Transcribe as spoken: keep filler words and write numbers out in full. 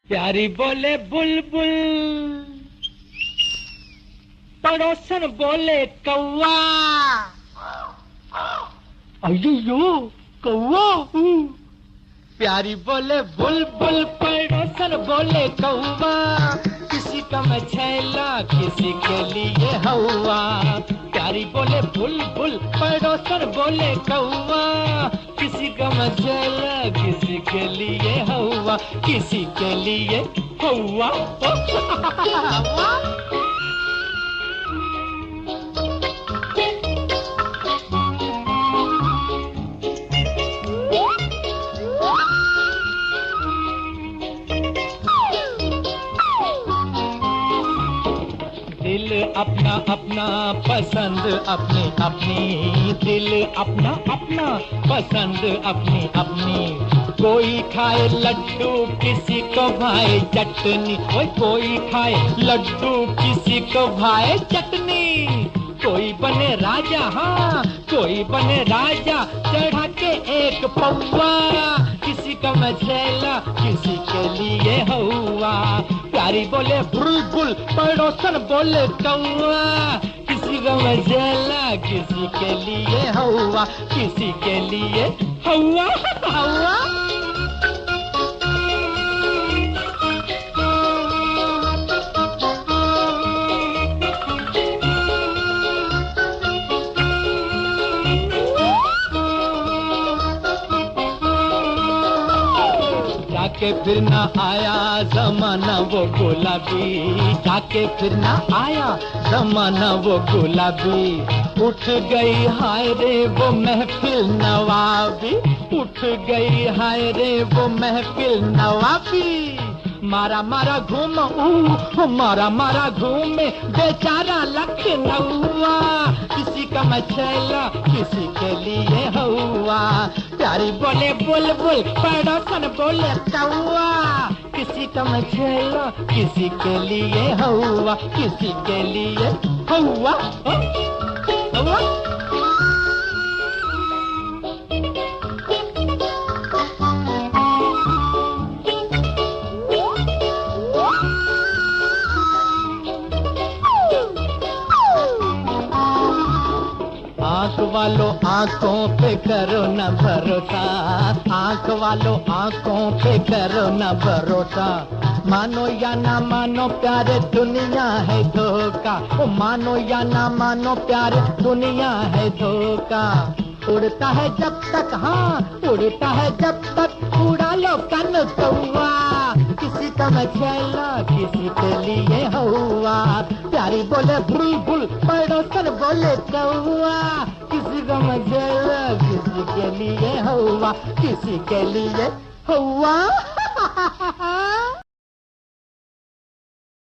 प्यारी बोले बुलबुल, पड़ोसन बोले कौवा। अय्यो कौवा। प्यारी बोले बुलबुल, पड़ोसन बोले कौवा। किसी का मैं छैला, किसी के लिए हवा। प्यारी बोले बुलबुल, पड़ोसन बोले कौवा। किसी का मैं छैला, किसी के लिए हवा, किसी के लिए हवा। दिल अपना अपना, पसंद अपनी अपनी। दिल अपना अपना, पसंद अपनी अपनी। कोई खाए लड्डू, किसी को भाए चटनी। ओए कोई खाए लड्डू, किसी को भाए चटनी। कोई बने राजा, हाँ कोई बने राजा, चढ़ा के एक पौवा। किसी का मझेला, किसी के लिए हवा। प्यारी बोले बुलबुल, पड़ोसन बोले कौवा। किसी का मझेला, किसी के लिए हवा, किसी के लिए हवा हवा। जाके फिर ना आया जमाना वो गुलाबी। जाके फिर ना आया जमाना वो गुलाबी। उठ गई हाय रे वो महफिल नवाबी। उठ गई हाय रे वो महफिल नवाबी। मारा मारा घूम, ऊ मारा मारा घूमे बेचारा लखनऊआ। किसी का मछला, किसी के लिए हवा। प्यारी बोले बुलबुल, पड़ोसन बोले कौवा। किसी का मछला, किसी के लिए हवा, किसी के लिए हवा हवा। आँख वालों आँखों पे करो न भरोसा। आँख वालों आँखों पे करो न भरोसा। मानो या ना मानो प्यारे दुनिया है धोखा। ओ मानो या ना मानो प्यारे दुनिया है धोखा। उड़ता है जब तक, हाँ उड़ता है जब तक, उड़ा लो कन कौवा। किसी का मछला, किसी के लिए हवा। प्यारी बोले बुलबुल, पड़ोसन बोले कौवा। किसी का मछला, किसी के लिए हवा, किसी के लिए हवा।